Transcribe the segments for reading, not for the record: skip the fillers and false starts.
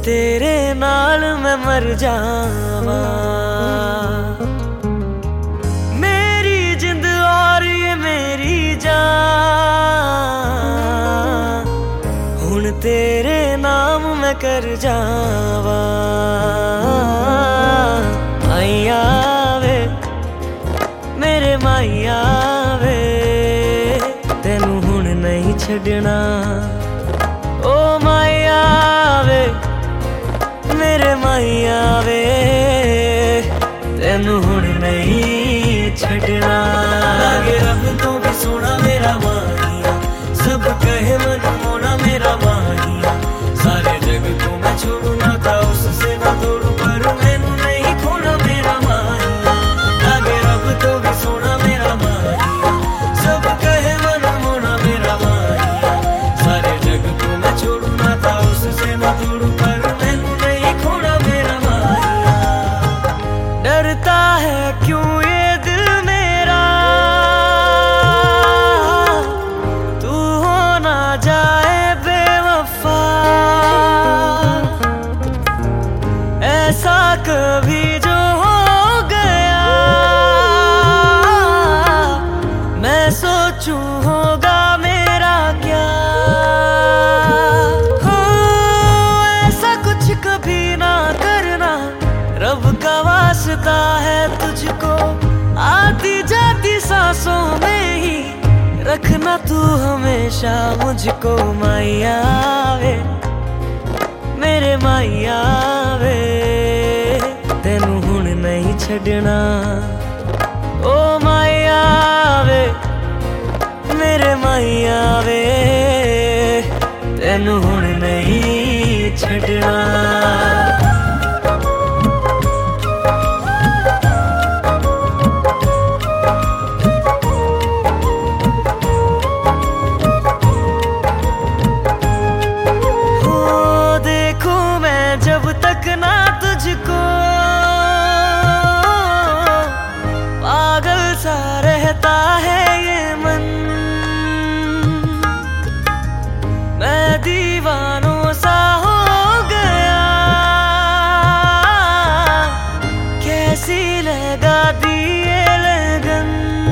तेरे नाल मैं मर जावा, मेरी जिंद और ये मेरी जान, हुण तेरे नाम मैं कर जावा। माइया वे मेरे माइया वे, तेनू हुण नहीं छड़ना। ओ माइया वे मेरे माइया वे, तेनू हुण नहीं छड़ना। लागे रब तो भी सोना मेरा माहिया, सब कहे मन मोना मेरा माहिया। सारे जग को मैं छोड़ू ना था, उससे ना तोड़ू, पर मैनू नहीं खोना मेरा माहिया। लागे रब तो भी सोना मेरा माहिया, सब कहे मन मोना मेरा माहिया। सारे जग को मैं छोड़ू ना था, उससे ना तोड़ू, पर मैनू नहीं खोना मेरा माहिया। डरता है क्यों ये दिल मेरा, तू हो ना जाए बेवफा। ऐसा कभी जो हो गया, मैं सोचूं होगा मेरा क्या। हो ऐसा कुछ कभी ना करना, रब का वास्ता है तुझको। आती जाती सांसों में ही रखना तू हमेशा मुझको। माइया वे मेरे माइया वे, तेनू हुण नहीं छड़ना। ओ माइया वे मेरे माइया वे, तेनू हुण नहीं छड़ना। जब तक ना तुझको, पागल सा रहता है ये मन। मैं दीवानों सा हो गया, कैसी लगा दी ये लगन।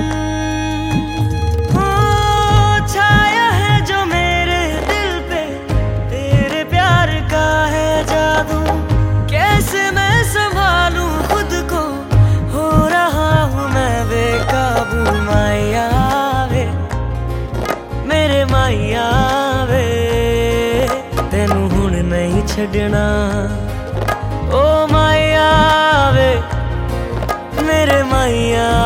हो छाया है जो मेरे दिल पे, तेरे प्यार का है जादू। कैसे मैं संभालूं खुद को, हो रहा हूँ मैं बेकाबू। माइया वे मेरे माइया वे, तेनू हुण नहीं छड़ना। ओ माइया वे मेरे माइया